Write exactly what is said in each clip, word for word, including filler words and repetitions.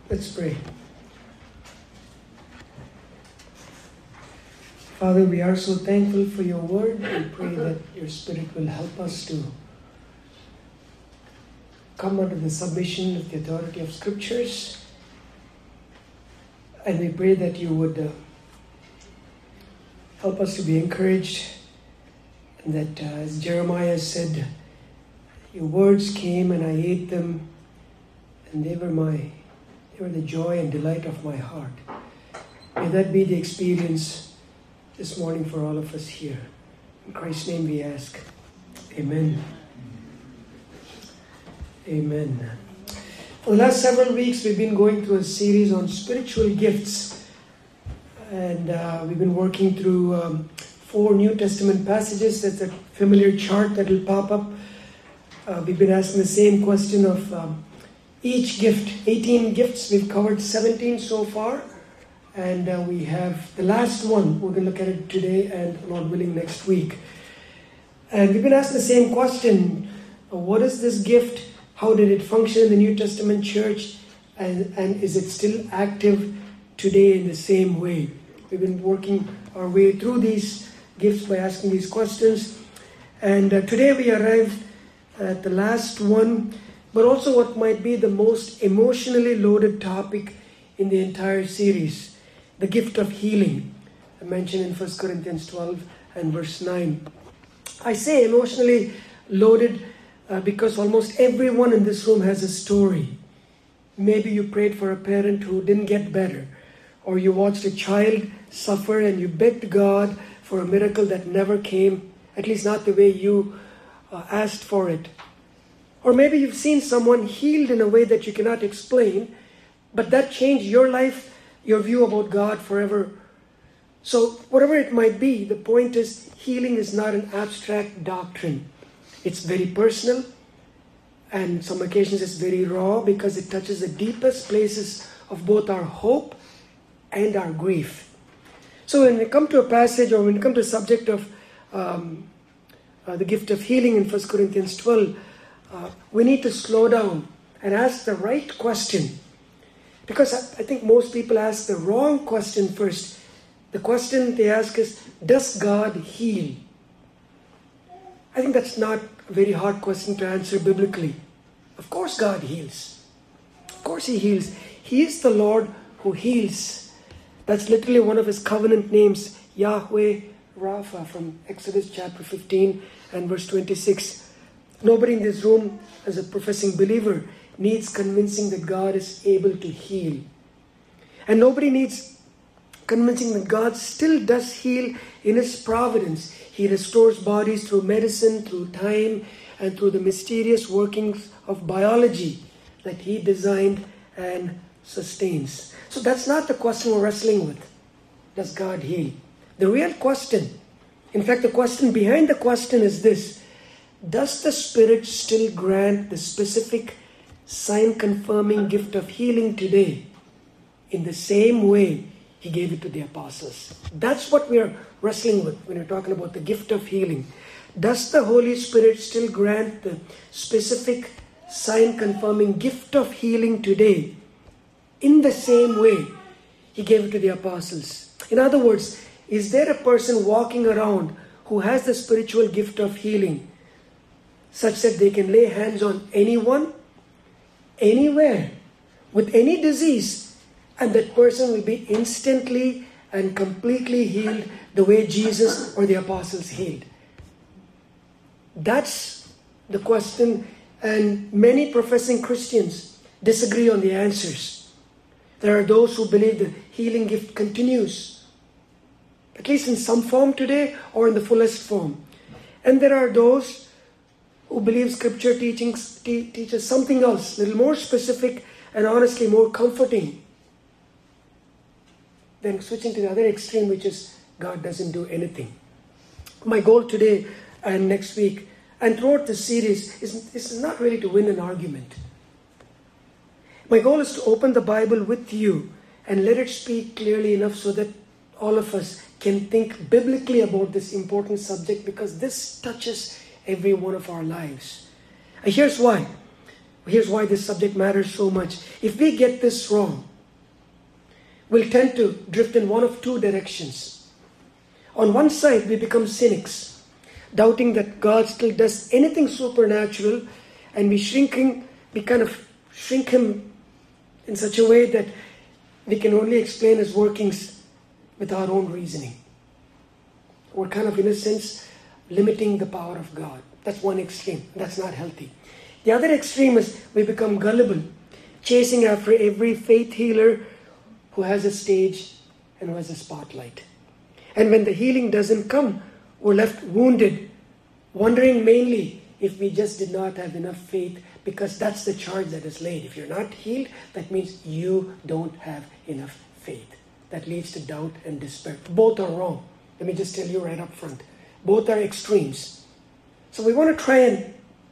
Let's pray. Father, we are so thankful for your word. We pray that your Spirit will help us to come under the submission of the authority of Scriptures. And we pray that you would uh, help us to be encouraged. And that uh, as Jeremiah said, your words came and I ate them, and they were my, they were the joy and delight of my heart. May that be the experience this morning for all of us here. In Christ's name we ask. Amen. Amen. For the last several weeks we've been going through a series on spiritual gifts. And uh, we've been working through um, four New Testament passages. That's a familiar chart that will pop up. Uh, we've been asking the same question of um, each gift. eighteen gifts. We've covered seventeen so far. And uh, we have the last one. We're going to look at it today and, Lord willing, next week. And we've been asking the same question. What is this gift? How did it function in the New Testament church? And, and is it still active today in the same way? We've been working our way through these gifts by asking these questions. And uh, today we arrived at the last one, but also what might be the most emotionally loaded topic in the entire series, the gift of healing, mentioned in First Corinthians twelve and verse nine. I say emotionally loaded uh, because almost everyone in this room has a story. Maybe you prayed for a parent who didn't get better, or you watched a child suffer and you begged God for a miracle that never came, at least not the way you uh, asked for it. Or maybe you've seen someone healed in a way that you cannot explain, but that changed your life, your view about God forever. So whatever it might be, the point is healing is not an abstract doctrine. It's very personal, and some occasions it's very raw because it touches the deepest places of both our hope and our grief. So when we come to a passage, or when we come to a subject of um, uh, the gift of healing in First Corinthians twelve, uh, we need to slow down and ask the right question. Because I, I think most people ask the wrong question first. The question they ask is, does God heal? I think that's not a very hard question to answer biblically. Of course God heals. Of course He heals. He is the Lord who heals. That's literally one of His covenant names, Yahweh Rapha, from Exodus chapter fifteen and verse twenty-six. Nobody in this room, as a professing believer, needs convincing that God is able to heal. And nobody needs convincing that God still does heal in His providence. He restores bodies through medicine, through time, and through the mysterious workings of biology that He designed and sustains. So that's not the question we're wrestling with. Does God heal? The real question, in fact, the question behind the question is this: does the Spirit still grant the specific sign-confirming gift of healing today in the same way He gave it to the apostles? That's what we're wrestling with when we're talking about the gift of healing. Does the Holy Spirit still grant the specific sign-confirming gift of healing today in the same way He gave it to the apostles? In other words, is there a person walking around who has the spiritual gift of healing such that they can lay hands on anyone, anywhere, with any disease, and that person will be instantly and completely healed the way Jesus or the apostles healed? That's the question, and many professing Christians disagree on the answers. There are those who believe the healing gift continues, at least in some form today or in the fullest form. And there are those who believe Scripture teachings te- teaches something else, a little more specific and honestly more comforting than switching to the other extreme, which is God doesn't do anything. My goal today and next week and throughout this series is, is not really to win an argument. My goal is to open the Bible with you and let it speak clearly enough so that all of us can think biblically about this important subject, because this touches every one of our lives. And here's why. Here's why this subject matters so much. If we get this wrong, we'll tend to drift in one of two directions. On one side, we become cynics, doubting that God still does anything supernatural, and we shrinking, we kind of shrink Him in such a way that we can only explain His workings with our own reasoning. We're kind of, in a sense, limiting the power of God. That's one extreme. That's not healthy. The other extreme is we become gullible, chasing after every faith healer who has a stage and who has a spotlight. And when the healing doesn't come, we're left wounded, wondering mainly if we just did not have enough faith, because that's the charge that is laid. If you're not healed, that means you don't have enough faith. That leads to doubt and despair. Both are wrong. Let me just tell you right up front. Both are extremes. So we want to try and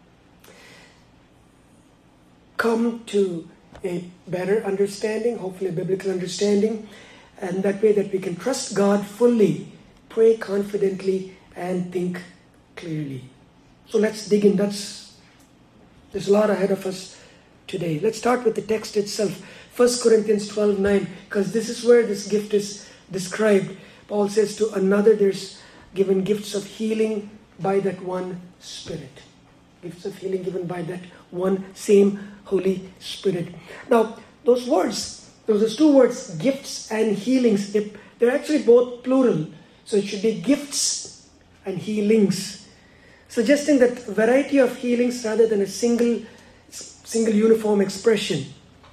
come to a better understanding, hopefully a biblical understanding, and that way that we can trust God fully, pray confidently, and think clearly. So let's dig in. That's, there's a lot ahead of us today. Let's start with the text itself. First Corinthians twelve nine, because this is where this gift is described. Paul says, to another there's given gifts of healing by that one Spirit. Gifts of healing given by that one same Holy Spirit. Now, those words, those two words, gifts and healings, they're actually both plural. So it should be gifts and healings, suggesting that variety of healings rather than a single, single uniform expression.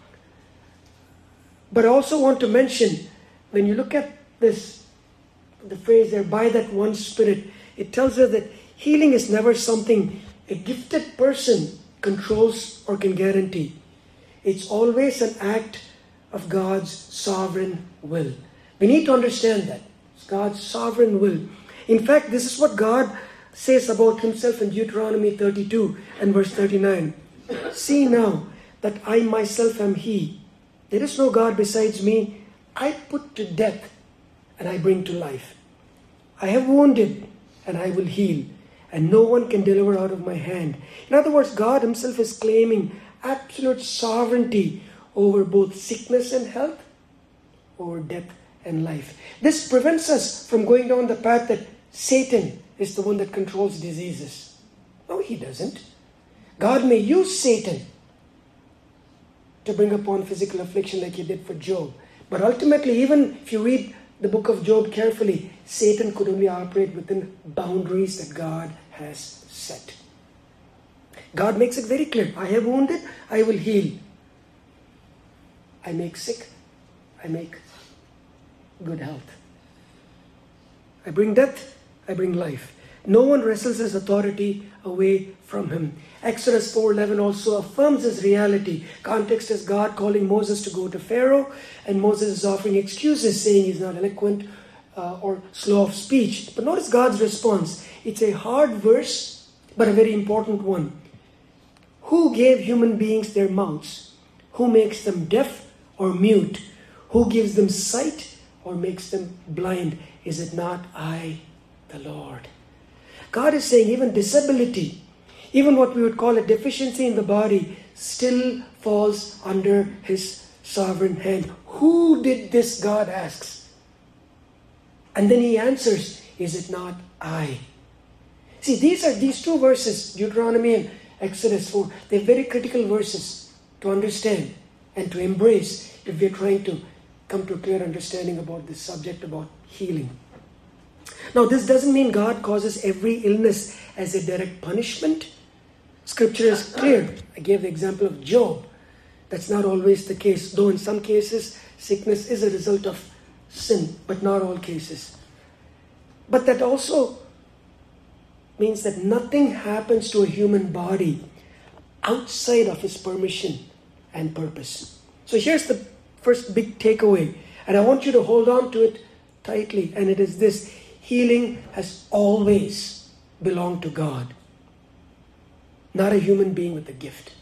But I also want to mention, when you look at this, the phrase there, by that one Spirit, it tells us that healing is never something a gifted person controls or can guarantee. It's always an act of God's sovereign will. We need to understand that. It's God's sovereign will. In fact, this is what God says about Himself in Deuteronomy thirty-two and verse thirty-nine. See now that I myself am He. There is no God besides me. I put to death and I bring to life. I have wounded and I will heal, and no one can deliver out of my hand. In other words, God Himself is claiming absolute sovereignty over both sickness and health, over death and life. This prevents us from going down the path that Satan is the one that controls diseases. No, he doesn't. God may use Satan to bring upon physical affliction like He did for Job. But ultimately, even if you read the book of Job carefully, Satan could only operate within boundaries that God has set. God makes it very clear. I have wounded, I will heal. I make sick, I make good health. I bring death, I bring life. No one wrestles His authority away from Him. Exodus four eleven also affirms this reality. Context is God calling Moses to go to Pharaoh, and Moses is offering excuses, saying he's not eloquent uh, or slow of speech. But notice God's response. It's a hard verse, but a very important one. Who gave human beings their mouths? Who makes them deaf or mute? Who gives them sight or makes them blind? Is it not I, the Lord? God is saying even disability, even what we would call a deficiency in the body, still falls under His sovereign hand. Who did this? God asks. And then He answers, is it not I? See, these are these two verses, Deuteronomy and Exodus four. They're very critical verses to understand and to embrace if we're trying to come to a clear understanding about this subject, about healing. Now, this doesn't mean God causes every illness as a direct punishment. Scripture is clear. I gave the example of Job. That's not always the case, though in some cases, sickness is a result of sin, but not all cases. But that also means that nothing happens to a human body outside of His permission and purpose. So here's the first big takeaway, and I want you to hold on to it tightly, and it is this: healing has always belonged to God, not a human being with a gift.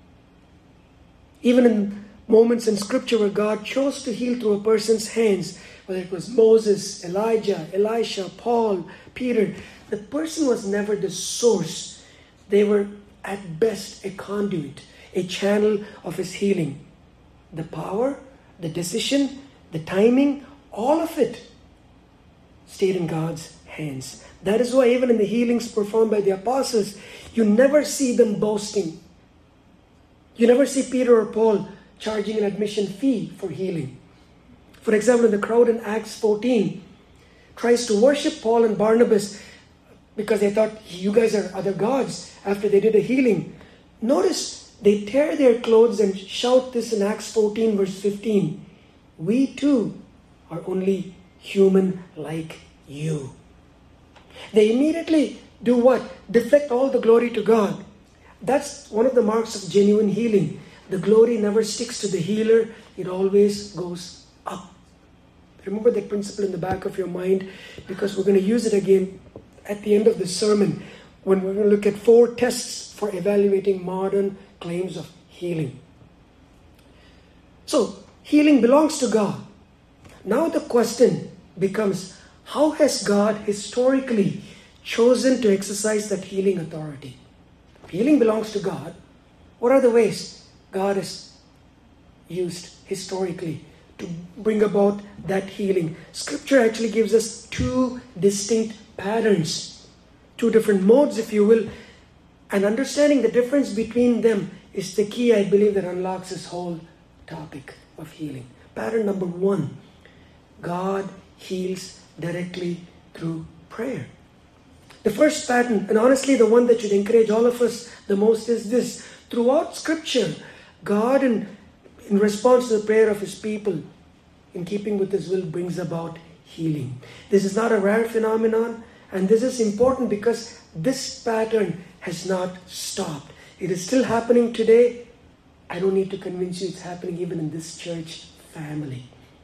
Even in moments in Scripture where God chose to heal through a person's hands, whether it was Moses, Elijah, Elisha, Paul, Peter, the person was never the source. They were at best a conduit, a channel of His healing. The power, the decision, the timing, all of it stayed in God's hands. That is why even in the healings performed by the apostles, you never see them boasting. You never see Peter or Paul charging an admission fee for healing. For example, the crowd in Acts fourteen tries to worship Paul and Barnabas because they thought, you guys are other gods, after they did a healing. Notice they tear their clothes and shout this in Acts fourteen verse fifteen. We too are only human like you. They immediately do what? Deflect all the glory to God. That's one of the marks of genuine healing. The glory never sticks to the healer. It always goes up. Remember that principle in the back of your mind, because we're going to use it again at the end of the sermon when we're going to look at four tests for evaluating modern claims of healing. So, healing belongs to God. Now the question becomes, how has God historically chosen to exercise that healing authority? Healing belongs to God. What are the ways God has used historically to bring about that healing? Scripture actually gives us two distinct patterns, two different modes, if you will, and understanding the difference between them is the key, I believe, that unlocks this whole topic of healing. Pattern number one, God heals directly through prayer. The first pattern, and honestly the one that should encourage all of us the most, is this. Throughout Scripture, God, in, in response to the prayer of His people, in keeping with His will, brings about healing. This is not a rare phenomenon, and this is important because this pattern has not stopped. It is still happening today. I don't need to convince you, it's happening even in this church family.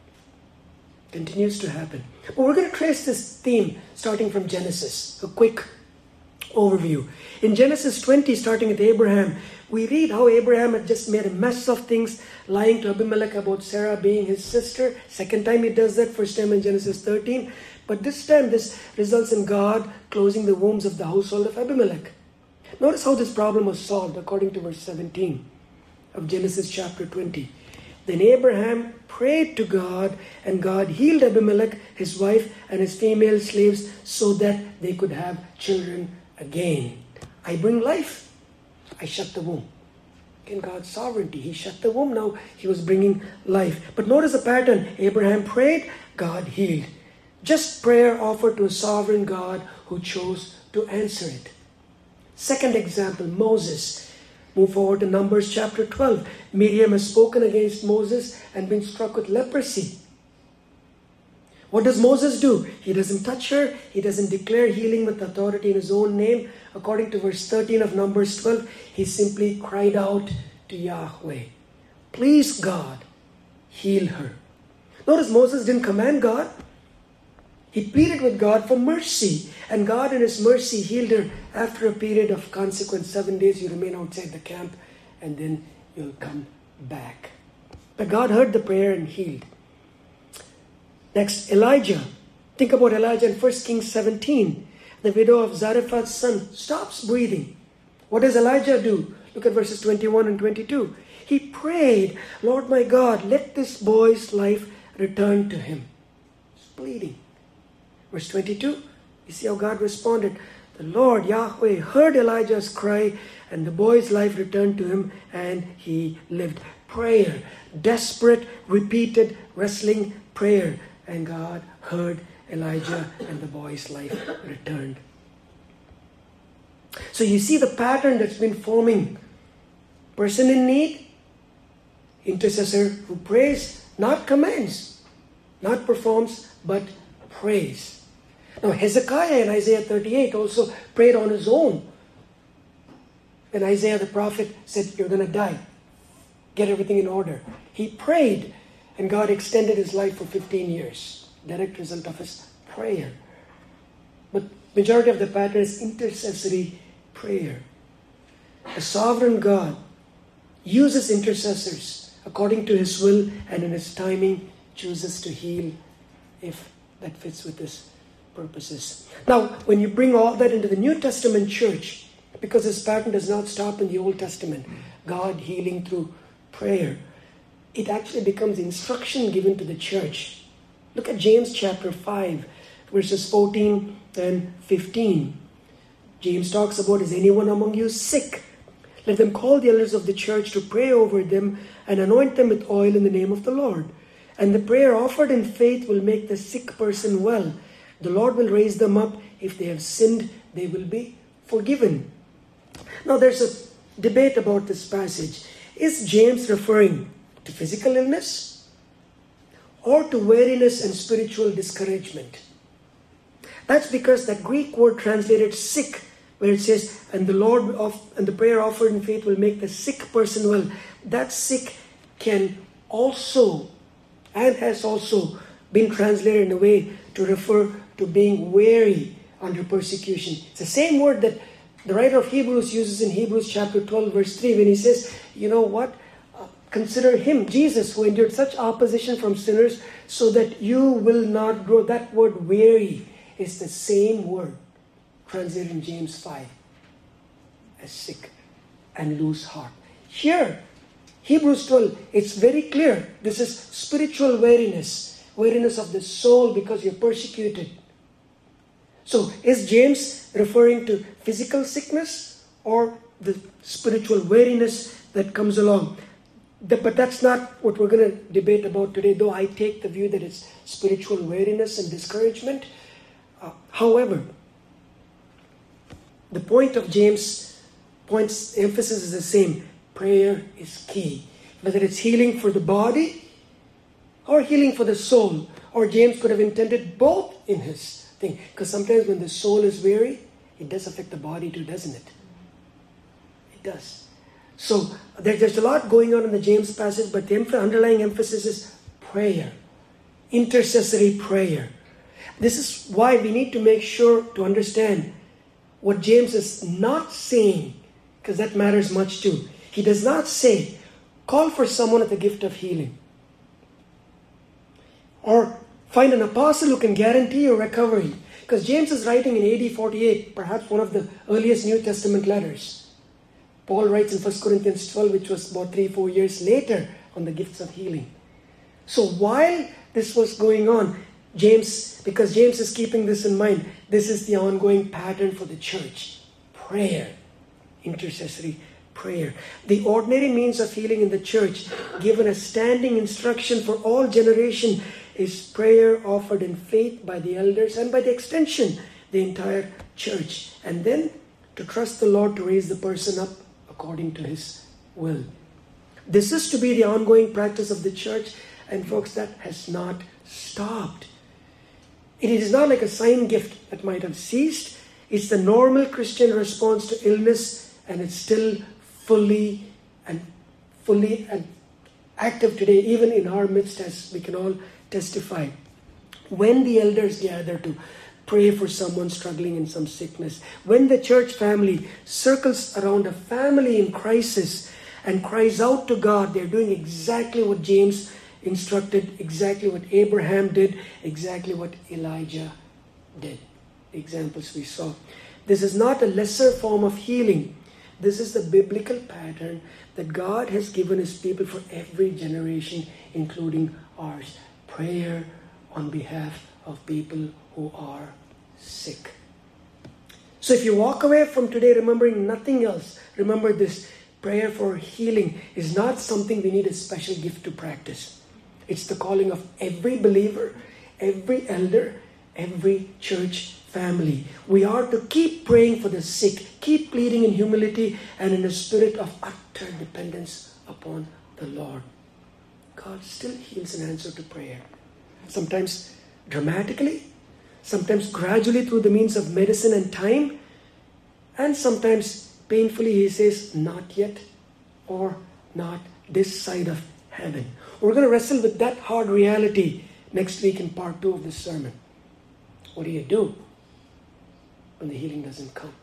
Continues to happen. But we're going to trace this theme starting from Genesis. A quick overview. In Genesis twenty, starting with Abraham, we read how Abraham had just made a mess of things, lying to Abimelech about Sarah being his sister. Second time he does that, first time in Genesis thirteen. But this time this results in God closing the wombs of the household of Abimelech. Notice how this problem was solved according to verse seventeen of Genesis chapter twenty. Then Abraham prayed to God, and God healed Abimelech, his wife, and his female slaves so that they could have children again. I bring life. I shut the womb. In God's sovereignty, He shut the womb. Now He was bringing life. But notice the pattern. Abraham prayed, God healed. Just prayer offered to a sovereign God who chose to answer it. Second example, Moses. Move forward to Numbers chapter twelve. Miriam has spoken against Moses and been struck with leprosy. What does Moses do? He doesn't touch her. He doesn't declare healing with authority in his own name. According to verse thirteen of Numbers twelve, he simply cried out to Yahweh, please God, heal her. Notice Moses didn't command God. He pleaded with God for mercy, and God in His mercy healed her after a period of consequence. Seven days you remain outside the camp, and then you'll come back. But God heard the prayer and healed. Next, Elijah. Think about Elijah in First Kings seventeen. The widow of Zarephath's son stops breathing. What does Elijah do? Look at verses twenty-one and twenty-two. He prayed, Lord my God, let this boy's life return to him. He's bleeding. Verse twenty-two, you see how God responded. The Lord, Yahweh, heard Elijah's cry, and the boy's life returned to him, and he lived. Prayer, desperate, repeated, wrestling prayer. And God heard Elijah, and the boy's life returned. So you see the pattern that's been forming. Person in need, intercessor who prays, not commands, not performs, but prays. Now Hezekiah in Isaiah thirty-eight also prayed on his own. When Isaiah the prophet said, you're going to die, get everything in order. He prayed, and God extended his life for fifteen years. Direct result of his prayer. But majority of the pattern is intercessory prayer. A sovereign God uses intercessors according to His will, and in His timing chooses to heal if that fits with His purposes. Now, when you bring all that into the New Testament church, because this pattern does not stop in the Old Testament, God healing through prayer. It actually becomes instruction given to the church. Look at James chapter five, verses fourteen and fifteen. James talks about, is anyone among you sick? Let them call the elders of the church to pray over them and anoint them with oil in the name of the Lord. And the prayer offered in faith will make the sick person well. The Lord will raise them up. If they have sinned, they will be forgiven. Now there's a debate about this passage. Is James referring to physical illness or to weariness and spiritual discouragement? That's because that Greek word translated sick, where it says, and the Lord of and the prayer offered in faith will make the sick person well. That sick can also and has also been translated in a way to refer to being weary under persecution. It's the same word that the writer of Hebrews uses in Hebrews chapter twelve, verse three, when he says, you know what? Uh, consider him, Jesus, who endured such opposition from sinners, so that you will not grow. That word weary is the same word translated in James five as sick and lose heart. Here, Hebrews twelve, it's very clear. This is spiritual weariness, weariness of the soul because you're persecuted. So, is James referring to physical sickness or the spiritual weariness that comes along? The, but that's not what we're going to debate about today, though I take the view that it's spiritual weariness and discouragement. Uh, however, the point of James' points, emphasis is the same. Prayer is key. Whether it's healing for the body or healing for the soul. Or James could have intended both in his thing. Because sometimes when the soul is weary, it does affect the body too, doesn't it? It does. So there, there's a lot going on in the James passage, but the underlying emphasis is prayer. Intercessory prayer. This is why we need to make sure to understand what James is not saying, because that matters much too. He does not say, call for someone with the gift of healing. Or find an apostle who can guarantee your recovery. Because James is writing in A D forty-eight, perhaps one of the earliest New Testament letters. Paul writes in First Corinthians twelve, which was about three, four years later, on the gifts of healing. So while this was going on, James, because James is keeping this in mind, this is the ongoing pattern for the church. Prayer. Intercessory prayer. The ordinary means of healing in the church, given a standing instruction for all generation, is prayer offered in faith by the elders and by the extension, the entire church. And then to trust the Lord to raise the person up according to His will. This is to be the ongoing practice of the church, and folks, that has not stopped. It is not like a sign gift that might have ceased. It's the normal Christian response to illness, and it's still fully and fully and active today, even in our midst, as we can all testify. When the elders gather to pray for someone struggling in some sickness, when the church family circles around a family in crisis and cries out to God, they're doing exactly what James instructed, exactly what Abraham did, exactly what Elijah did. The examples we saw. This is not a lesser form of healing. This is the biblical pattern that God has given His people for every generation, including ours. Prayer on behalf of people who are sick. So if you walk away from today remembering nothing else, remember this: prayer for healing is not something we need a special gift to practice. It's the calling of every believer, every elder, every church family. We are to keep praying for the sick, keep pleading in humility and in a spirit of utter dependence upon the Lord. God still heals in answer to prayer. Sometimes dramatically, sometimes gradually through the means of medicine and time, and sometimes painfully He says, not yet, or not this side of heaven. We're going to wrestle with that hard reality next week in part two of this sermon. What do you do when the healing doesn't come?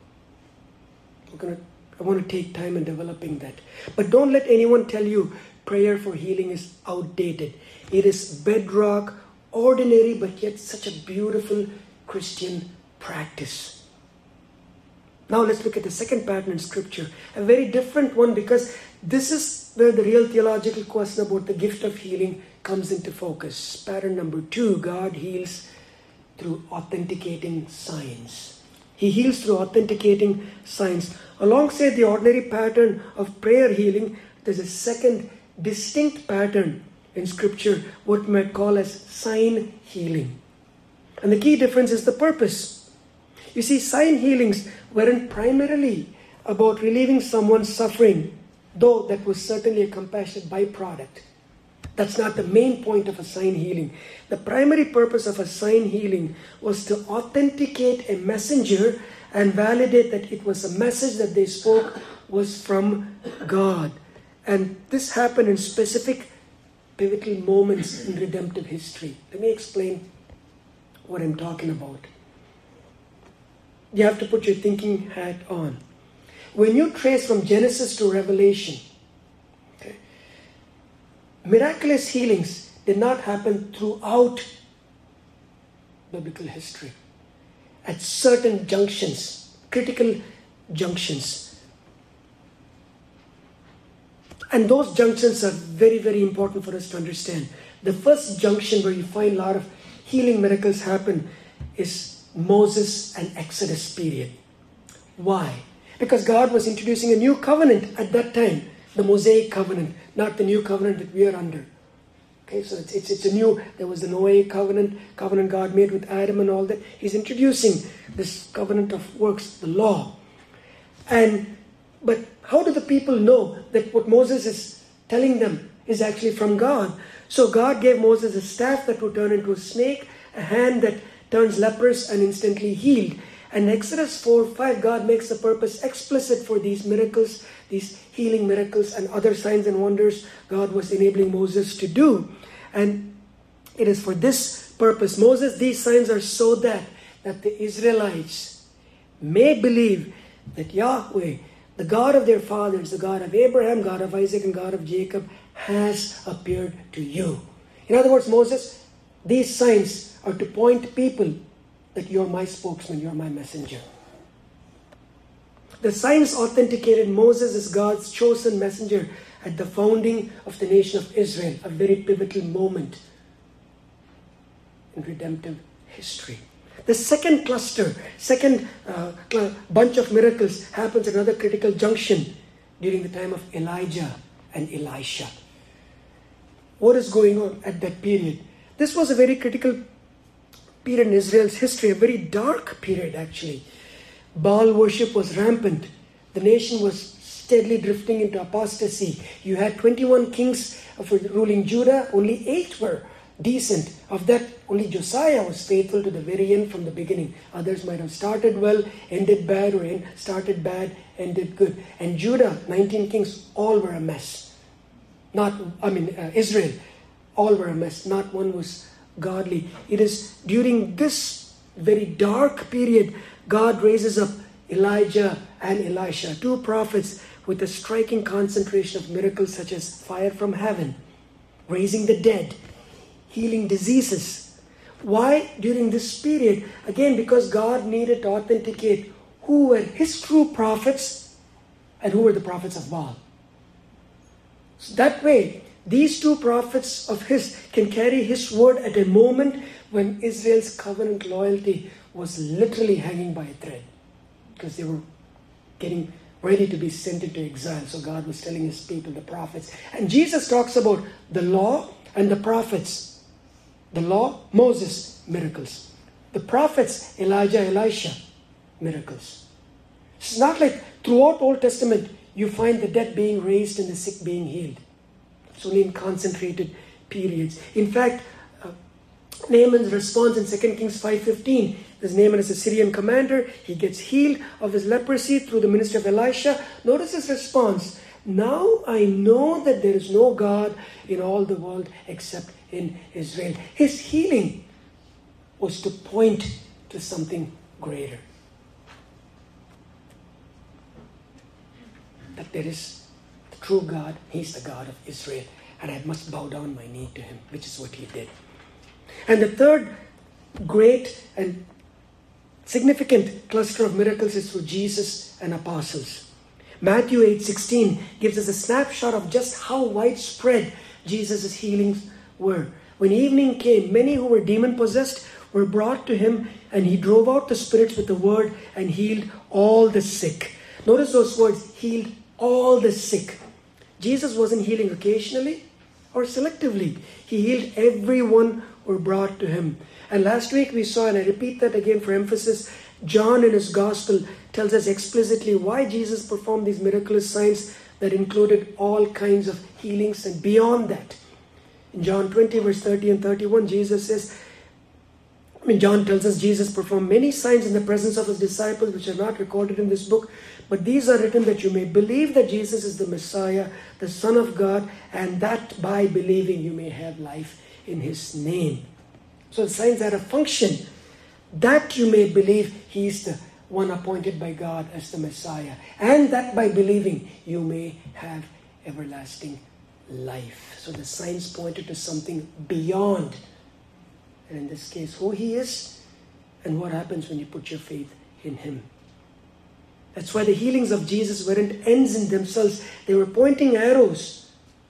We're going to, I want to take time in developing that. But don't let anyone tell you prayer for healing is outdated. It is bedrock, ordinary, but yet such a beautiful Christian practice. Now let's look at the second pattern in Scripture. A very different one, because this is where the real theological question about the gift of healing comes into focus. Pattern number two, God heals through authenticating signs. He heals through authenticating signs. Alongside the ordinary pattern of prayer healing, there's a second distinct pattern in Scripture, what we might call as sign healing. And the key difference is the purpose. You see, sign healings weren't primarily about relieving someone's suffering, though that was certainly a compassionate byproduct. That's not the main point of a sign healing. The primary purpose of a sign healing was to authenticate a messenger and validate that it was a message that they spoke was from God. And this happened in specific pivotal moments in redemptive history. Let me explain what I'm talking about. You have to put your thinking hat on. When you trace from Genesis to Revelation, okay, miraculous healings did not happen throughout biblical history. At certain junctions, critical junctions. And those junctions are very, very important for us to understand. The first junction where you find a lot of healing miracles happen is Moses and Exodus period. Why? Because God was introducing a new covenant at that time, the Mosaic covenant, not the new covenant that we are under. Okay, so it's, it's, it's a new, there was the Noahic covenant, covenant God made with Adam and all that. He's introducing this covenant of works, the law. And, but how do the people know that what Moses is telling them is actually from God? So God gave Moses a staff that would turn into a snake, a hand that turns leprous and instantly healed. And Exodus four five, God makes the purpose explicit for these miracles, these healing miracles and other signs and wonders God was enabling Moses to do. And it is for this purpose. Moses, these signs are so that, that the Israelites may believe that Yahweh, the God of their fathers, the God of Abraham, God of Isaac, and God of Jacob, has appeared to you. In other words, Moses, these signs are to point people that you're my spokesman, you're my messenger. The signs authenticated Moses as God's chosen messenger at the founding of the nation of Israel, a very pivotal moment in redemptive history. The second cluster, second uh, cl- bunch of miracles happens at another critical junction during the time of Elijah and Elisha. What is going on at that period? This was a very critical period in Israel's history, a very dark period actually. Baal worship was rampant. The nation was steadily drifting into apostasy. You had twenty-one kings ruling Judah, only eight were decent. Of that, only Josiah was faithful to the very end from the beginning. Others might have started well, ended bad, or end, started bad, ended good. And Judah, nineteen kings, all were a mess. Not, I mean, uh, Israel, all were a mess. Not one was godly. It is during this very dark period, God raises up Elijah and Elisha, two prophets with a striking concentration of miracles such as fire from heaven, raising the dead, healing diseases. Why during this period? Again, because God needed to authenticate who were his true prophets and who were the prophets of Baal. So that way, these two prophets of his can carry his word at a moment when Israel's covenant loyalty was literally hanging by a thread, because they were getting ready to be sent into exile. So God was telling his people, the prophets. And Jesus talks about the law and the prophets. The law, Moses, miracles. The prophets, Elijah, Elisha, miracles. It's not like throughout Old Testament you find the dead being raised and the sick being healed. It's only in concentrated periods. In fact, uh, Naaman's response in Second Kings five fifteen, this Naaman is a Syrian commander. He gets healed of his leprosy through the ministry of Elisha. Notice his response. Now I know that there is no God in all the world except in Israel. His healing was to point to something greater. That there is the true God. He's the God of Israel. And I must bow down my knee to him, which is what he did. And the third great and significant cluster of miracles is through Jesus and apostles. Matthew eight sixteen gives us a snapshot of just how widespread Jesus' healings were. When evening came, many who were demon-possessed were brought to him, and he drove out the spirits with the word and healed all the sick. Notice those words, healed all the sick. Jesus wasn't healing occasionally or selectively. He healed everyone who were brought to him. And last week we saw, and I repeat that again for emphasis, John in his gospel tells us explicitly why Jesus performed these miraculous signs that included all kinds of healings and beyond that. In John twenty verse thirty and thirty-one, Jesus says, I mean, John tells us Jesus performed many signs in the presence of his disciples which are not recorded in this book, but these are written that you may believe that Jesus is the Messiah, the Son of God, and that by believing you may have life in his name. So the signs had a function, that you may believe he is the one appointed by God as the Messiah, and that by believing you may have everlasting life. So the signs pointed to something beyond, and in this case, who he is and what happens when you put your faith in him. That's why the healings of Jesus weren't ends in themselves. They were pointing arrows.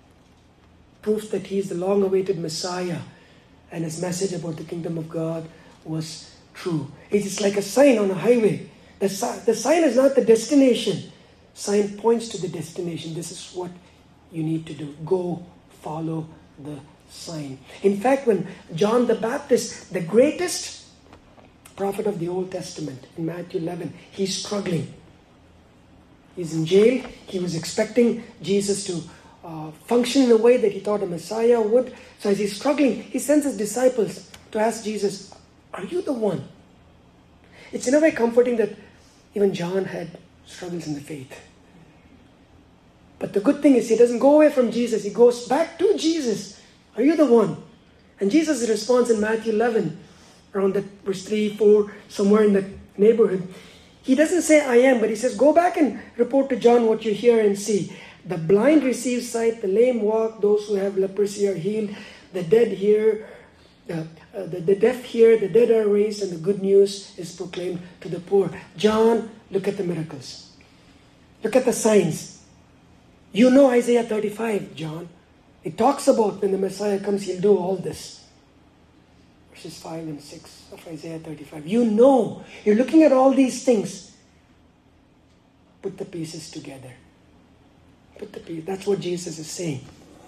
Proof that he is the long-awaited Messiah and his message about the kingdom of God was true. It is like a sign on a highway. The, the sign is not the destination. Sign points to the destination. This is what you need to do. Go follow the sign. In fact, when John the Baptist, the greatest prophet of the Old Testament, in Matthew eleven, he's struggling. He's in jail. He was expecting Jesus to uh, function in a way that he thought a Messiah would. So as he's struggling, he sends his disciples to ask Jesus, are you the one? It's in a way comforting that even John had struggles in the faith. But the good thing is he doesn't go away from Jesus. He goes back to Jesus. Are you the one? And Jesus' response in Matthew eleven, around that verse three, four, somewhere in that neighborhood, he doesn't say I am, but he says, go back and report to John what you hear and see. The blind receive sight, the lame walk, those who have leprosy are healed, the dead hear, uh, uh, the, the deaf hear, the dead are raised, and the good news is proclaimed to the poor. John, look at the miracles. Look at the signs. You know Isaiah thirty-five, John. It talks about when the Messiah comes, he'll do all this. Verses five and six of Isaiah thirty-five. You know, you're looking at all these things. Put the pieces together. Put the pieces. That's what Jesus is saying.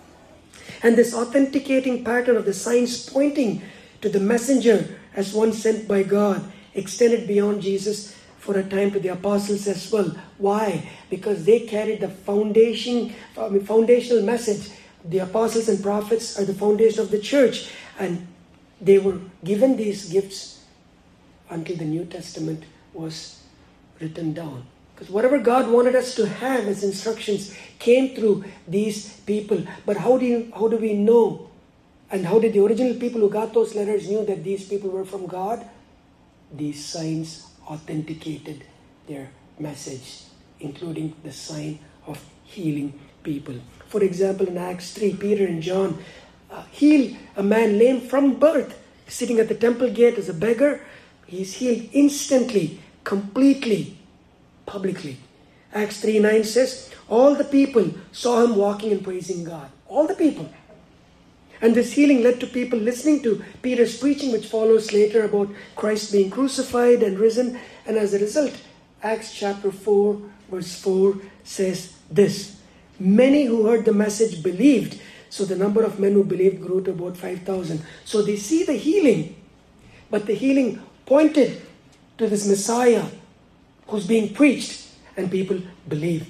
And this authenticating pattern of the signs pointing to the messenger as one sent by God extended beyond Jesus for a time to the apostles as well. Why? Because they carried the foundation, I mean, foundational message. The apostles and prophets are the foundation of the church, and they were given these gifts until the New Testament was written down. Because whatever God wanted us to have as instructions came through these people. But how do you, how do we know? And how did the original people who got those letters knew that these people were from God? These signs authenticated their message, including the sign of healing people. For example, in Acts three, Peter and John uh, heal a man lame from birth, sitting at the temple gate as a beggar. He's healed instantly, completely, publicly. Acts three nine says, all the people saw him walking and praising God. All the people. And this healing led to people listening to Peter's preaching, which follows later about Christ being crucified and risen. And as a result, Acts chapter four, verse four says this. Many who heard the message believed. So the number of men who believed grew to about five thousand. So they see the healing. But the healing pointed to this Messiah who's being preached. And people believed.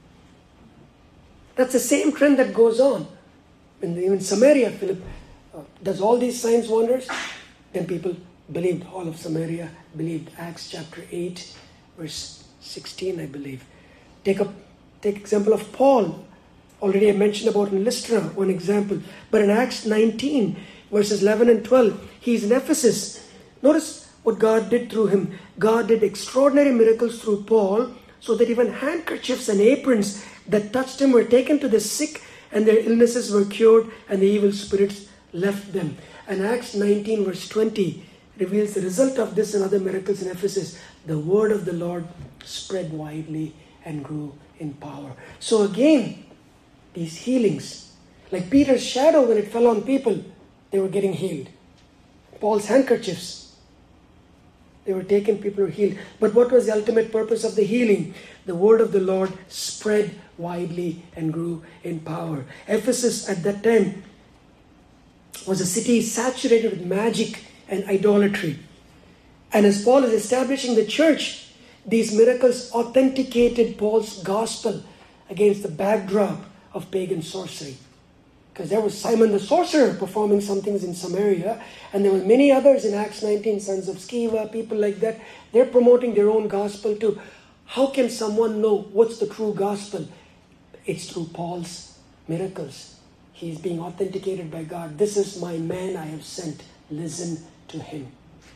That's the same trend that goes on. In, the, in Samaria, Philip uh, does all these signs, wonders. Then people believed. All of Samaria believed. Acts chapter eight, verse sixteen, I believe. Take a take example of Paul. Already I mentioned about in Lystra, one example. But in Acts nineteen, verses eleven and twelve, he's in Ephesus. Notice what God did through him. God did extraordinary miracles through Paul, so that even handkerchiefs and aprons that touched him were taken to the sick, and their illnesses were cured, and the evil spirits left them. And Acts nineteen verse twenty reveals the result of this and other miracles in Ephesus. The word of the Lord spread widely and grew in power. So again, these healings, like Peter's shadow when it fell on people, they were getting healed. Paul's handkerchiefs, they were taken, people were healed. But what was the ultimate purpose of the healing? The word of the Lord spread widely and grew in power. Ephesus at that time was a city saturated with magic and idolatry. And as Paul is establishing the church, these miracles authenticated Paul's gospel against the backdrop of pagan sorcery. Because there was Simon the sorcerer performing some things in Samaria, and there were many others in Acts nineteen, sons of Sceva, people like that. They're promoting their own gospel too. How can someone know what's the true gospel? It's through Paul's miracles. He's being authenticated by God. This is my man I have sent. Listen to him.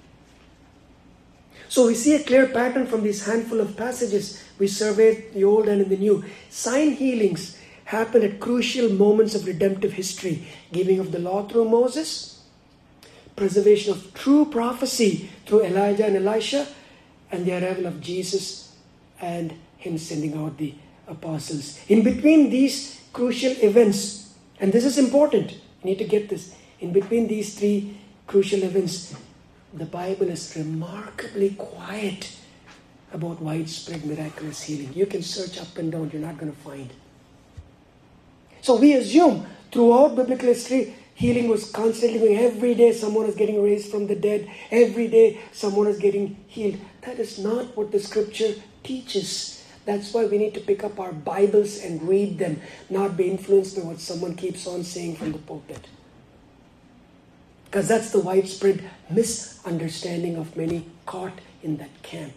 So we see a clear pattern from these handful of passages. We surveyed the Old and in the New. Sign healings happen at crucial moments of redemptive history. Giving of the law through Moses, preservation of true prophecy through Elijah and Elisha, and the arrival of Jesus and him sending out the apostles. In between these crucial events, and this is important, you need to get this, in between these three crucial events, the Bible is remarkably quiet about widespread miraculous healing. You can search up and down, you're not going to find. So we assume throughout biblical history, healing was constantly going. Every day someone is getting raised from the dead. Every day someone is getting healed. That is not what the scripture teaches. That's why we need to pick up our Bibles and read them, not be influenced by what someone keeps on saying from the pulpit. Because that's the widespread misunderstanding of many caught in that camp.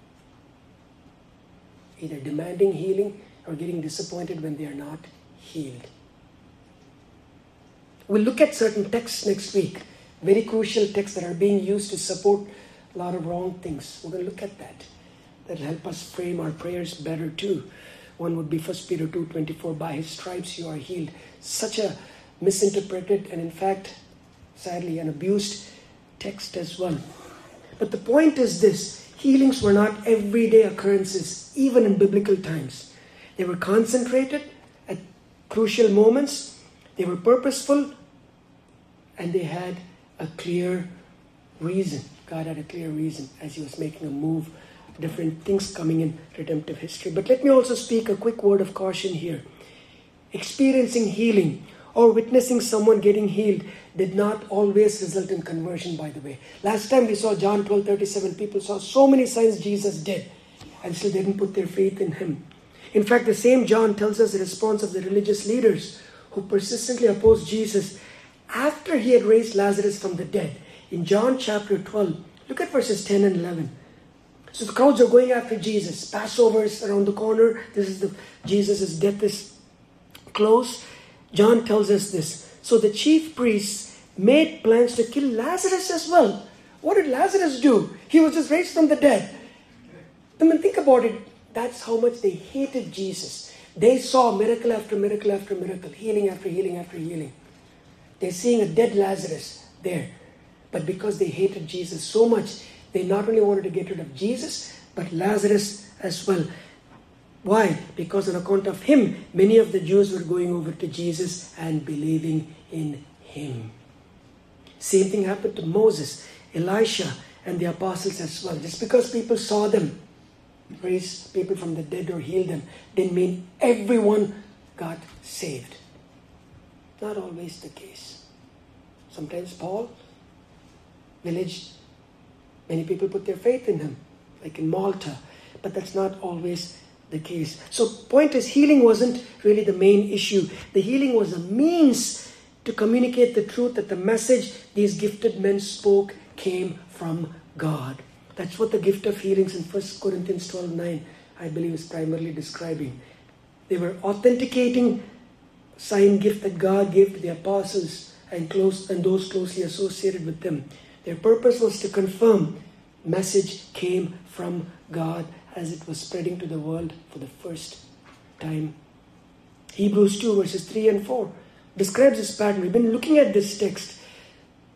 Either demanding healing or getting disappointed when they are not healed. We'll look at certain texts next week. Very crucial texts that are being used to support a lot of wrong things. We're going to look at that. That'll help us frame our prayers better too. One would be First Peter two twenty-four. By his stripes you are healed. Such a misinterpreted and in fact, sadly, an abused text as well. But the point is this. Healings were not everyday occurrences, even in biblical times. They were concentrated at crucial moments. They were purposeful. And they had a clear reason. God had a clear reason as he was making a move. Different things coming in redemptive history. But let me also speak a quick word of caution here. Experiencing healing or witnessing someone getting healed did not always result in conversion, by the way. Last time we saw John twelve thirty-seven, people saw so many signs Jesus did and still didn't put their faith in him. In fact, the same John tells us the response of the religious leaders who persistently opposed Jesus after he had raised Lazarus from the dead. In John chapter twelve, look at verses ten and eleven. So the crowds are going after Jesus. Passover is around the corner. This is the Jesus' death is close. John tells us this. So the chief priests made plans to kill Lazarus as well. What did Lazarus do? He was just raised from the dead. I mean, think about it. That's how much they hated Jesus. They saw miracle after miracle after miracle, healing after healing after healing. They're seeing a dead Lazarus there. But because they hated Jesus so much, they not only wanted to get rid of Jesus, but Lazarus as well. Why? Because on account of him, many of the Jews were going over to Jesus and believing in him. Same thing happened to Moses, Elisha, and the apostles as well. Just because people saw them raise people from the dead or heal them, didn't mean everyone got saved. Not always the case. Sometimes Paul, village, many people put their faith in him, like in Malta, but that's not always the case. So point is, healing wasn't really the main issue. The healing was a means to communicate the truth that the message these gifted men spoke came from God. That's what the gift of healings in First Corinthians twelve nine, I believe, is primarily describing. They were authenticating sign gift that God gave to the apostles and close and those closely associated with them. Their purpose was to confirm message came from God as it was spreading to the world for the first time. Hebrews two verses three and four describes this pattern. We've been looking at this text.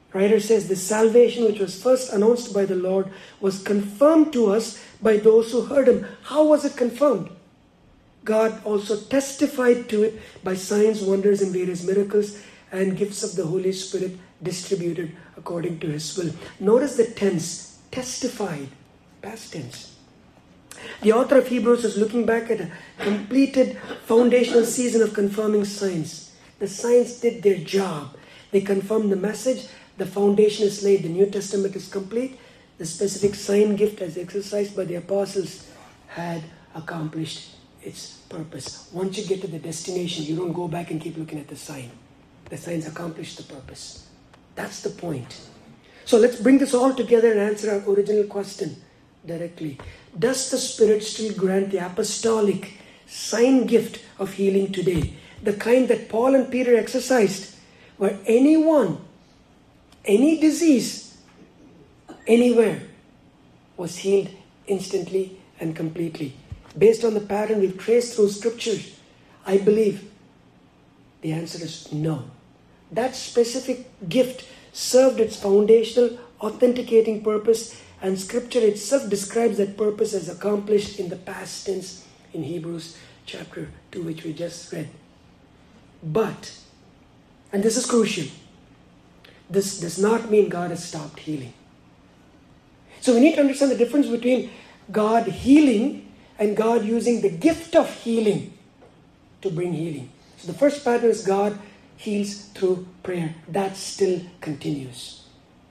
Writer says, the salvation which was first announced by the Lord was confirmed to us by those who heard him. How was it confirmed? God also testified to it by signs, wonders, and various miracles and gifts of the Holy Spirit distributed according to his will. Notice the tense, testified, past tense. The author of Hebrews is looking back at a completed foundational season of confirming signs. The signs did their job. They confirmed the message. The foundation is laid. The New Testament is complete. The specific sign gift as exercised by the apostles had accomplished its purpose. Once you get to the destination, you don't go back and keep looking at the sign. The signs accomplish the purpose. That's the point. So let's bring this all together and answer our original question directly. Does the Spirit still grant the apostolic sign gift of healing today? The kind that Paul and Peter exercised, where anyone, any disease, anywhere, was healed instantly and completely. Based on the pattern we've traced through scriptures, I believe the answer is no. That specific gift served its foundational, authenticating purpose, and scripture itself describes that purpose as accomplished in the past tense in Hebrews chapter two, which we just read. But, and this is crucial, this does not mean God has stopped healing. So we need to understand the difference between God healing and God using the gift of healing to bring healing. So the first pattern is God heals through prayer. That still continues.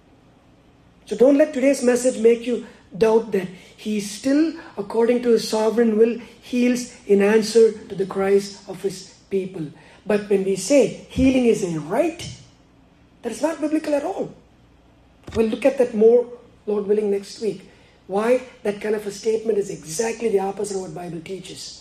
So don't let today's message make you doubt that He still, according to His sovereign will, heals in answer to the cries of His people. But when we say healing is a right, that is not biblical at all. We'll look at that more, Lord willing, next week. Why that kind of a statement is exactly the opposite of what the Bible teaches.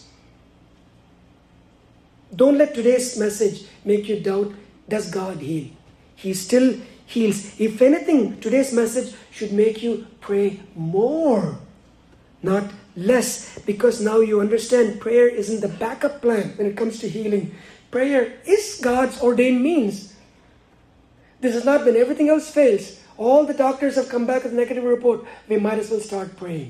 Don't let today's message make you doubt, does God heal? He still heals. If anything, today's message should make you pray more, not less, because now you understand prayer isn't the backup plan when it comes to healing. Prayer is God's ordained means. This is not when everything else fails. All the doctors have come back with a negative report. We might as well start praying.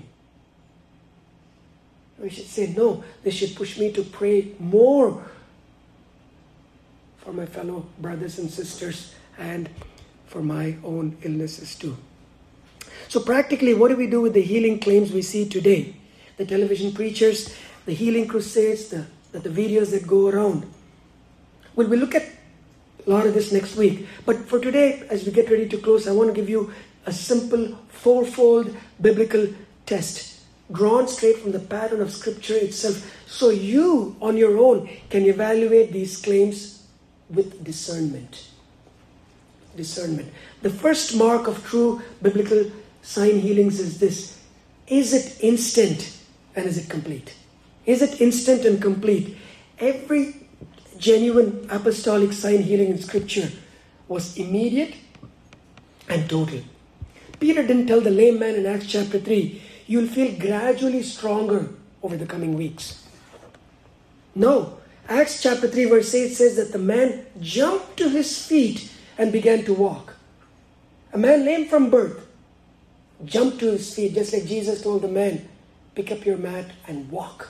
We should say, no, this should push me to pray more for my fellow brothers and sisters and for my own illnesses too. So practically, what do we do with the healing claims we see today? The television preachers, the healing crusades, the, the, the videos that go around. Well, we'll look at a lot of this next week. But for today, as we get ready to close, I want to give you a simple fourfold biblical test drawn straight from the pattern of Scripture itself, so you on your own can evaluate these claims with discernment. Discernment. The first mark of true biblical sign healings is this: is it instant and is it complete? Is it instant and complete? Every genuine apostolic sign healing in Scripture was immediate and total. Peter didn't tell the lame man in Acts chapter three, you'll feel gradually stronger over the coming weeks. No. Acts chapter three verse eight says that the man jumped to his feet and began to walk. A man lame from birth jumped to his feet, just like Jesus told the man, pick up your mat and walk.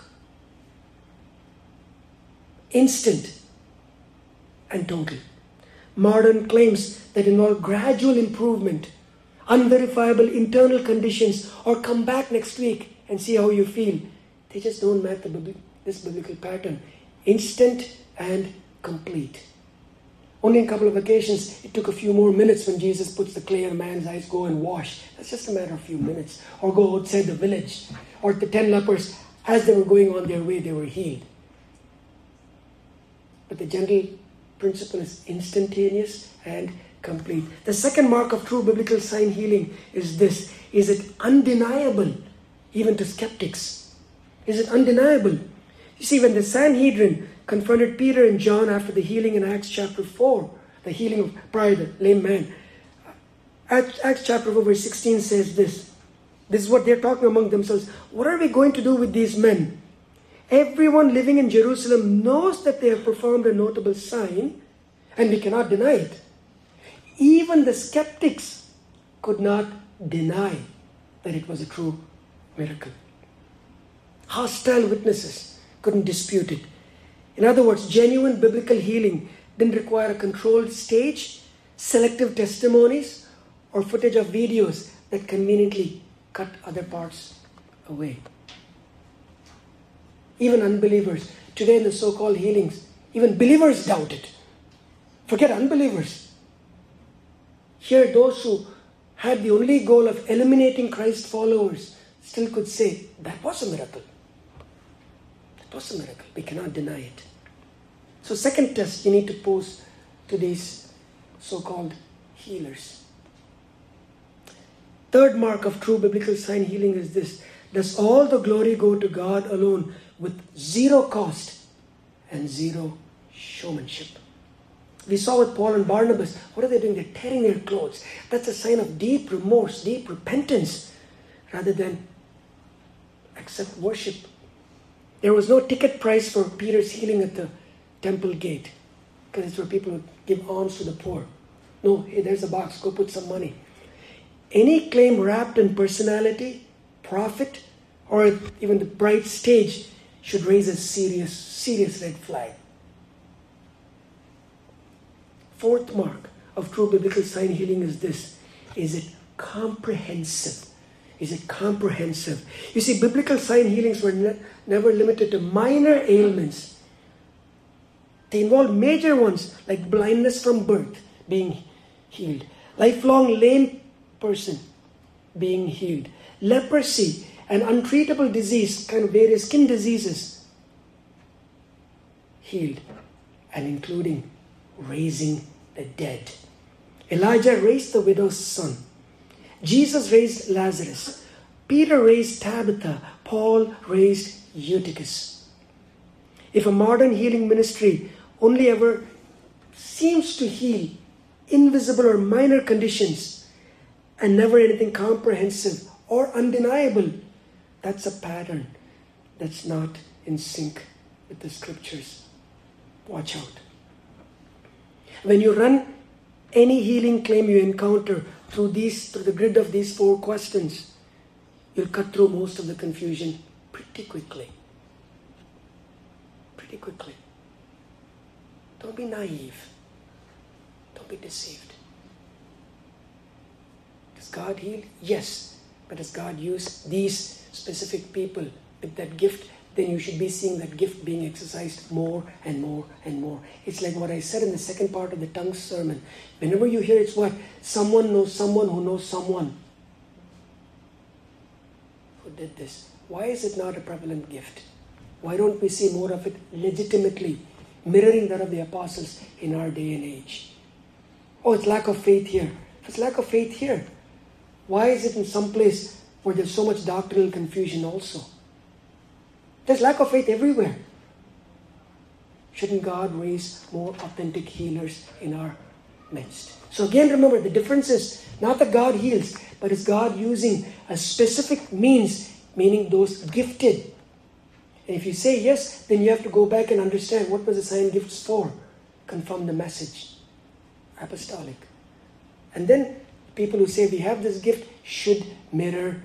Instant and total. Modern claims that involve gradual improvement, unverifiable internal conditions, or come back next week and see how you feel, they just don't match the, this biblical pattern. Instant and complete. Only on a couple of occasions, it took a few more minutes when Jesus puts the clay on a man's eyes, go and wash. That's just a matter of a few minutes. Or go outside the village. Or the ten lepers, as they were going on their way, they were healed. But the general principle is instantaneous and complete. The second mark of true biblical sign healing is this: is it undeniable even to skeptics? Is it undeniable? You see, when the Sanhedrin confronted Peter and John after the healing in Acts chapter four, the healing of prior the lame man, Acts, Acts chapter four verse sixteen says this. This is what they're talking among themselves. What are we going to do with these men? Everyone living in Jerusalem knows that they have performed a notable sign, and we cannot deny it. even the skeptics could not deny that it was a true miracle. Hostile witnesses couldn't dispute it. In other words, genuine biblical healing didn't require a controlled stage, selective testimonies, or footage of videos that conveniently cut other parts away. Even unbelievers, today in the so-called healings, even believers doubt it. Forget unbelievers. Here, those who had the only goal of eliminating Christ followers still could say, that was a miracle. That was a miracle. We cannot deny it. So second test you need to pose to these so-called healers. Third mark of true biblical sign healing is this. Does all the glory go to God alone with zero cost and zero showmanship? We saw with Paul and Barnabas, what are they doing? They're tearing their clothes. That's a sign of deep remorse, deep repentance, rather than accept worship. There was no ticket price for Peter's healing at the temple gate, because it's where people would give alms to the poor. No, hey, there's a box, go put some money. Any claim wrapped in personality, profit, or even the bright stage should raise a serious, serious red flag. Fourth mark of true biblical sign healing is this. Is it comprehensive? Is it comprehensive? You see, biblical sign healings were ne- never limited to minor ailments. They involved major ones like blindness from birth being healed, lifelong lame person being healed, leprosy, and untreatable disease, kind of various skin diseases healed, and including raising the dead. Elijah raised the widow's son. Jesus raised Lazarus. Peter raised Tabitha. Paul raised Eutychus. If a modern healing ministry only ever seems to heal invisible or minor conditions and never anything comprehensive or undeniable, that's a pattern that's not in sync with the scriptures. Watch out. When you run any healing claim you encounter through these, through the grid of these four questions, you'll cut through most of the confusion pretty quickly. Pretty quickly. Don't be naive. Don't be deceived. Does God heal? Yes. But does God use these specific people with that gift? Then you should be seeing that gift being exercised more and more and more. It's like what I said in the second part of the tongues sermon. Whenever you hear it's what? Someone knows someone who knows someone who did this. Why is it not a prevalent gift? Why don't we see more of it legitimately, mirroring that of the apostles in our day and age? Oh, it's lack of faith here. If it's lack of faith here, why is it in some place where there's so much doctrinal confusion also? There's lack of faith everywhere. Shouldn't God raise more authentic healers in our midst? So again, remember, the difference is not that God heals, but is God using a specific means, meaning those gifted. And if you say yes, then you have to go back and understand what was the sign gifts for. Confirm the message. Apostolic. And then people who say we have this gift should mirror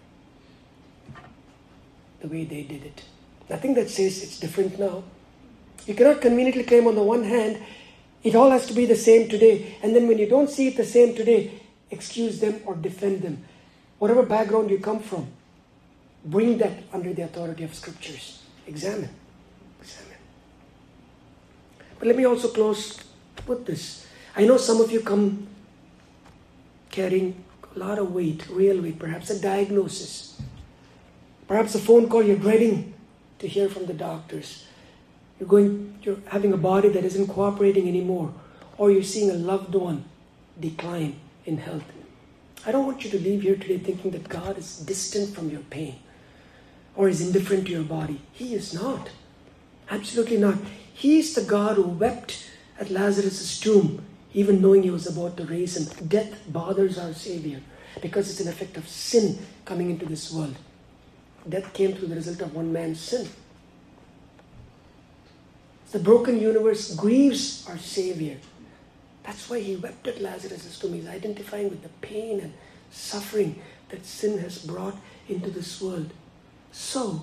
the way they did it. Nothing that says it's different now. You cannot conveniently claim on the one hand, it all has to be the same today. And then when you don't see it the same today, excuse them or defend them. Whatever background you come from, bring that under the authority of scriptures. Examine. Examine. But let me also close with this. I know some of you come carrying a lot of weight, real weight, perhaps a diagnosis. Perhaps a phone call you're dreading to hear from the doctors. You're going, you're having a body that isn't cooperating anymore, or you're seeing a loved one decline in health. I don't want you to leave here today thinking that God is distant from your pain or is indifferent to your body. He is not. Absolutely not. He is the God who wept at Lazarus' tomb, even knowing he was about to raise him. Death bothers our Savior because it's an effect of sin coming into this world. Death came through the result of one man's sin. The broken universe grieves our Savior. That's why he wept at Lazarus' tomb. He's identifying with the pain and suffering that sin has brought into this world. So,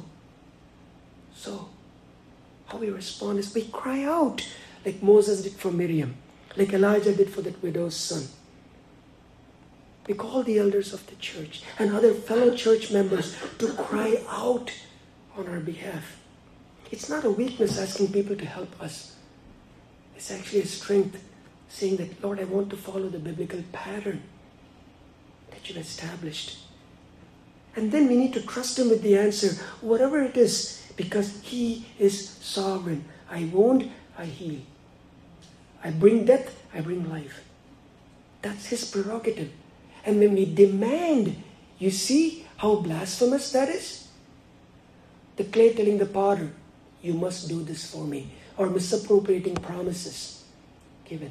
so, how we respond is we cry out like Moses did for Miriam, like Elijah did for that widow's son. We call the elders of the church and other fellow church members to cry out on our behalf. It's not a weakness asking people to help us. It's actually a strength saying that, Lord, I want to follow the biblical pattern that you've established. And then we need to trust him with the answer, whatever it is, because he is sovereign. I wound, I heal. I bring death, I bring life. That's his prerogative. And when we demand, you see how blasphemous that is? The clay telling the potter, you must do this for me, or misappropriating promises given.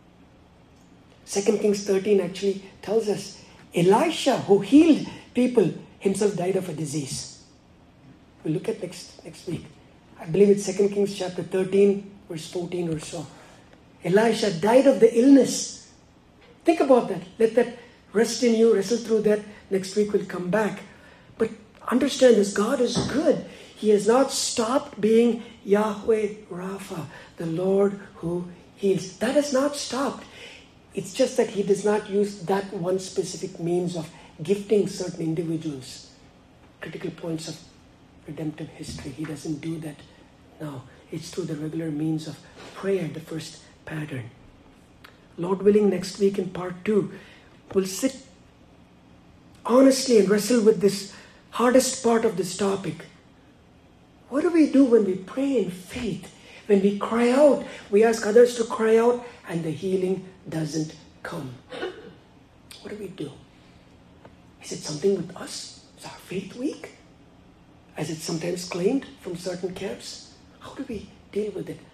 Second Kings thirteen actually tells us, Elisha, who healed people, himself died of a disease. We'll look at next, next week. I believe it's Second Kings chapter thirteen, verse fourteen or so. Elisha died of the illness. Think about that. Let that rest in you, wrestle through that. Next week we'll come back. But understand this, God is good. He has not stopped being Yahweh Rapha, the Lord who heals. That has not stopped. It's just that he does not use that one specific means of gifting certain individuals critical points of redemptive history. He doesn't do that now. It's through the regular means of prayer, the first pattern. Lord willing, next week in part two, we'll sit honestly and wrestle with this hardest part of this topic. What do we do when we pray in faith? When we cry out, we ask others to cry out, and the healing doesn't come. What do we do? Is it something with us? Is our faith weak? As it's sometimes claimed from certain camps? How do we deal with it?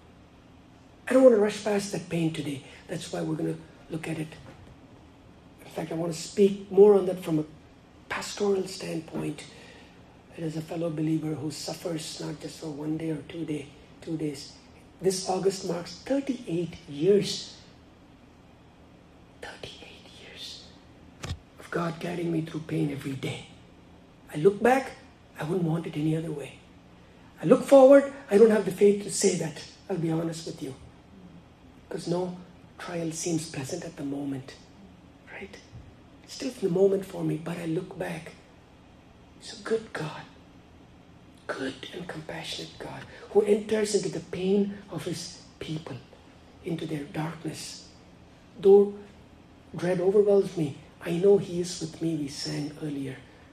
I don't want to rush past that pain today. That's why we're going to look at it. In fact, I want to speak more on that from a pastoral standpoint. And as a fellow believer who suffers not just for one day or two day, two days. This August marks thirty-eight years. thirty-eight years of God carrying me through pain every day. I look back, I wouldn't want it any other way. I look forward, I don't have the faith to say that. I'll be honest with you. Because no trial seems pleasant at the moment. Right? It's still in the moment for me, but I look back. He's a good God. Good and compassionate God who enters into the pain of his people, into their darkness. Though dread overwhelms me, I know he is with me, we sang earlier.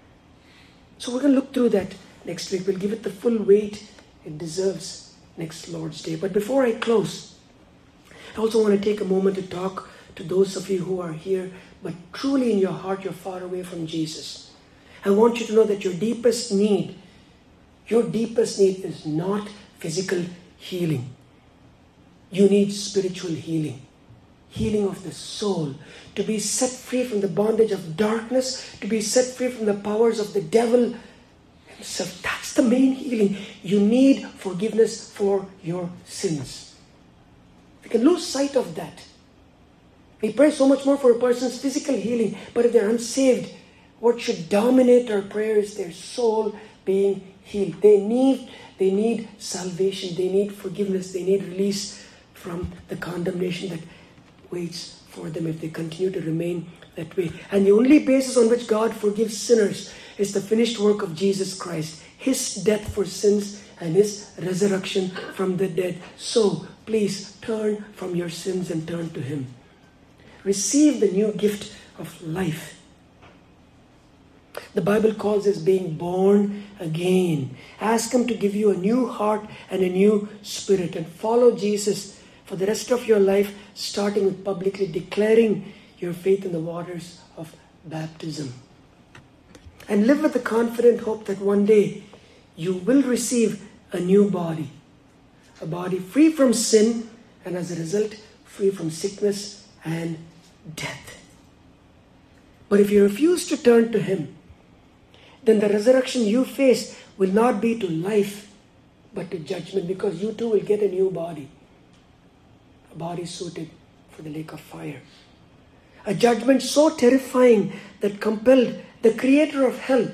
So we're going to look through that next week. We'll give it the full weight it deserves next Lord's Day. But before I close, I also want to take a moment to talk to those of you who are here, but truly in your heart you're far away from Jesus. I want you to know that your deepest need, your deepest need is not physical healing. You need spiritual healing. Healing of the soul. To be set free from the bondage of darkness. To be set free from the powers of the devil himself. That's the main healing. You need forgiveness for your sins. We can lose sight of that. We pray so much more for a person's physical healing. But if they're unsaved, what should dominate our prayer is their soul being healed. They need, they need salvation. They need forgiveness. They need release from the condemnation that waits for them if they continue to remain that way. And the only basis on which God forgives sinners is the finished work of Jesus Christ. His death for sins and his resurrection from the dead. So, please turn from your sins and turn to him. Receive the new gift of life. The Bible calls this being born again. Ask him to give you a new heart and a new spirit, and follow Jesus for the rest of your life, starting with publicly declaring your faith in the waters of baptism. And live with the confident hope that one day you will receive a new body. A body free from sin, and as a result, free from sickness and death. But if you refuse to turn to him, then the resurrection you face will not be to life, but to judgment, because you too will get a new body. A body suited for the lake of fire. A judgment so terrifying that compelled the creator of hell,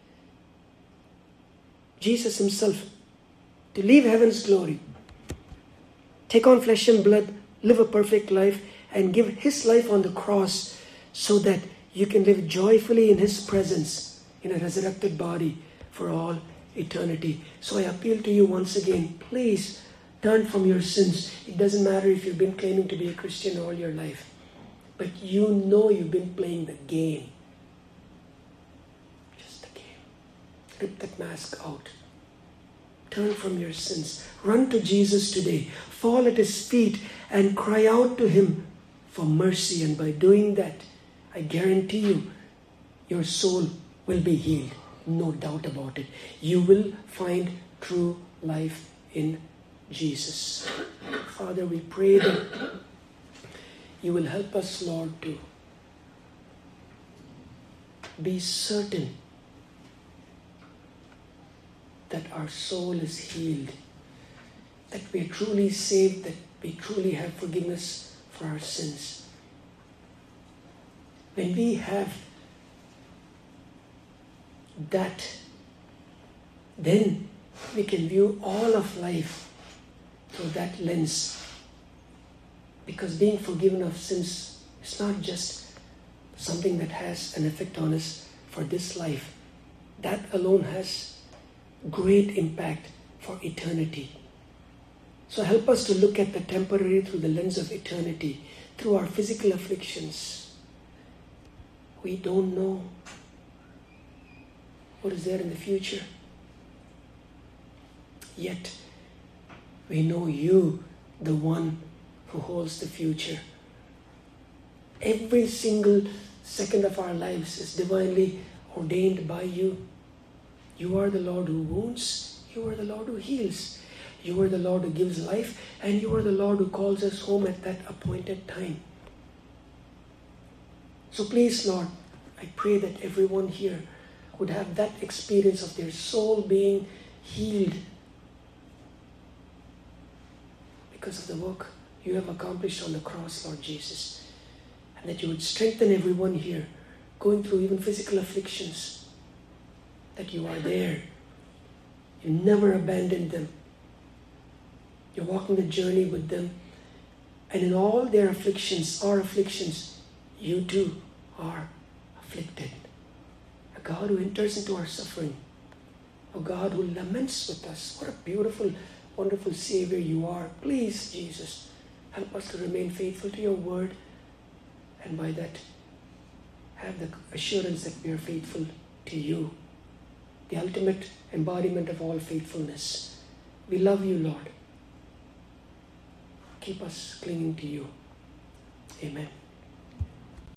Jesus himself, to leave heaven's glory, take on flesh and blood, live a perfect life, and give his life on the cross so that you can live joyfully in his presence in a resurrected body for all eternity. So I appeal to you once again, please turn from your sins. It doesn't matter if you've been claiming to be a Christian all your life, but you know you've been playing the game. Just the game. Rip that mask out. Turn from your sins. Run to Jesus today. Fall at his feet and cry out to him for mercy. And by doing that, I guarantee you, your soul will be healed. No doubt about it. You will find true life in Jesus. Father, we pray that you will help us, Lord, to be certain that our soul is healed, that we are truly saved, that we truly have forgiveness for our sins. When we have that, then we can view all of life through that lens. Because being forgiven of sins is not just something that has an effect on us for this life. That alone has great impact for eternity. So help us to look at the temporary through the lens of eternity, through our physical afflictions. We don't know what is there in the future. Yet, we know you, the one who holds the future. Every single second of our lives is divinely ordained by you. You are the Lord who wounds. You are the Lord who heals. You are the Lord who gives life. And you are the Lord who calls us home at that appointed time. So please, Lord, I pray that everyone here would have that experience of their soul being healed because of the work you have accomplished on the cross, Lord Jesus. And that you would strengthen everyone here going through even physical afflictions, that you are there. You never abandoned them. You're walking the journey with them. And in all their afflictions, our afflictions, you too are afflicted. A God who enters into our suffering. A God who laments with us. What a beautiful, wonderful Savior you are. Please, Jesus, help us to remain faithful to your word. And by that, have the assurance that we are faithful to you. The ultimate embodiment of all faithfulness. We love you, Lord. Keep us clinging to you. Amen.